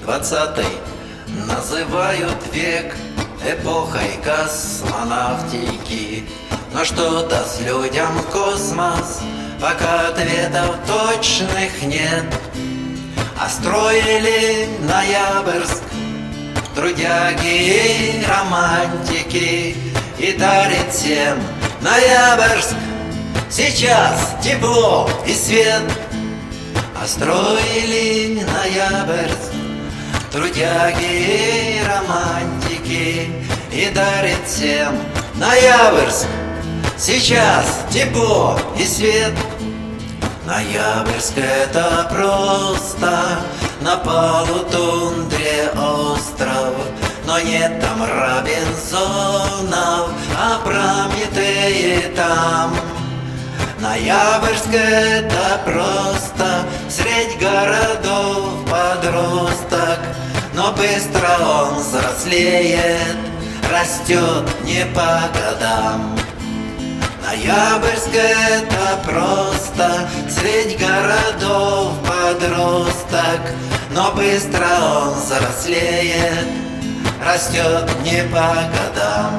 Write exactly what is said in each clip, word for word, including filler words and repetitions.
двадцатый называют век эпохой космонавтики. Но что-то с людям космос, пока ответов точных нет. А строили Ноябрьск трудяги и романтики, и дарит всем Ноябрьск сейчас тепло и свет. А строили Ноябрьск трудяги и романтики, и дарит всем Ноябрьск сейчас тепло и свет. Ноябрьск — это просто на полутундре остров, но нет там Робинзонов, а Прометеи там. Ноябрьск — это просто средь городов подросток, но быстро он взрослеет, растет не по годам. Ноябрьск — это просто средь городов подросток, но быстро он взрослеет, растет не по годам.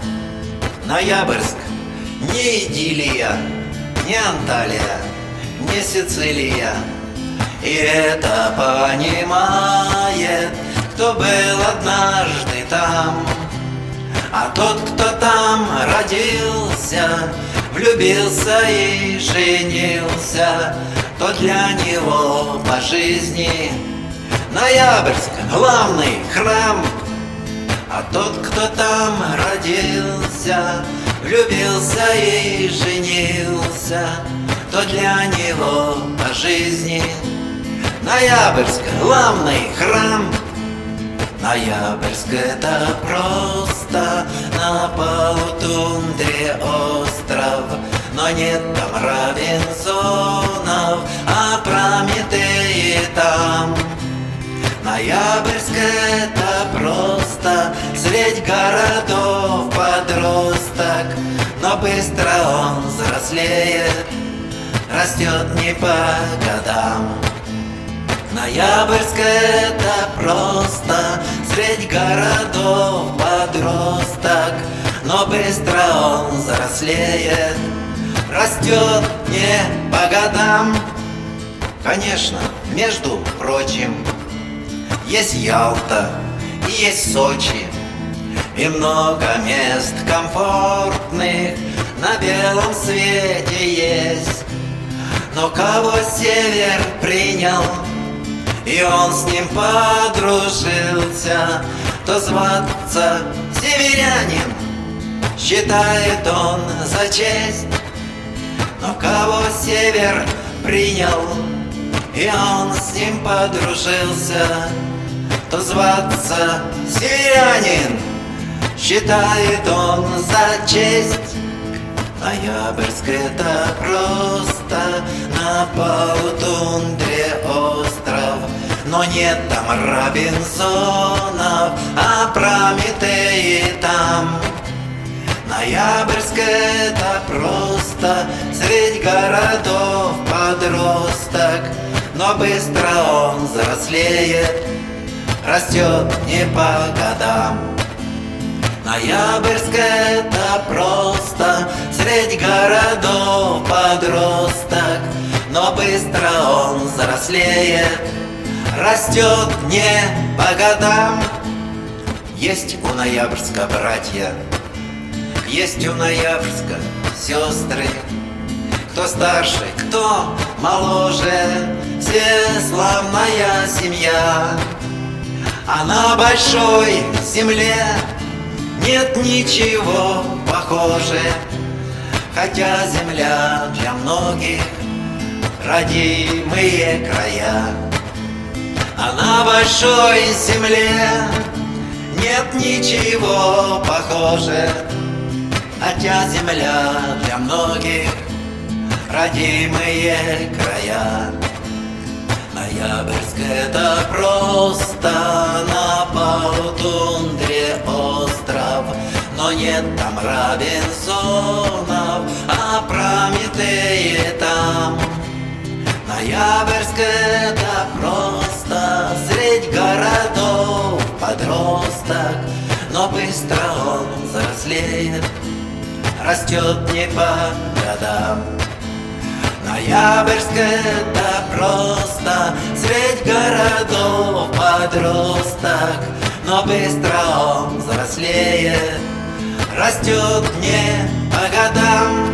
Ноябрьск — не идиллия, не Анталия, не Сицилия, и это понимает, кто был однажды там. А тот, кто там родился, влюбился и женился, то для него по жизни Ноябрьск — главный храм. А тот, кто там родился, влюбился и женился, то для него по жизни Ноябрьск — главный храм. Ноябрьск — это просто на полутундре остров, но нет там Робинзонов, а Прометеи там. Ноябрьск — это просто средь городов подросток, но быстро он взрослеет, растет не по годам. Ноябрьск — это просто средь городов подросток, но быстро он взрослеет, растет не по годам. Конечно, между прочим, есть Ялта и есть Сочи, и много мест комфортных на белом свете есть. Но кого север принял, и он с ним подружился, то зваться северянин считает он за честь. Но кого север принял, и он с ним подружился, то зваться северянин считает он за честь. Ноябрьск — это просто на полутундре остров, но нет там Робинзонов, а Прометеи там. Ноябрьск — это просто средь городов подросток, но быстро он взрослеет, растет не по годам. Ноябрьск — это просто средь городов подросток, но быстро он взрослеет, растет не по годам. Есть у Ноябрьска братья, есть у Ноябрьска сестры, кто старше, кто моложе, все славная семья. А на большой земле нет ничего похоже, хотя земля для многих родимые края. А на большой земле нет ничего похоже, хотя земля для многих родимые края. Ноябрьск — это просто на полутундре остров, но нет там Робинзонов, а Прометеи там. Ноябрьск — это просто средь гора подросток, но быстро он взрослеет, растет не по годам. Ноябрьск — это просто средь городов подросток, но быстро он взрослеет, растет не по годам.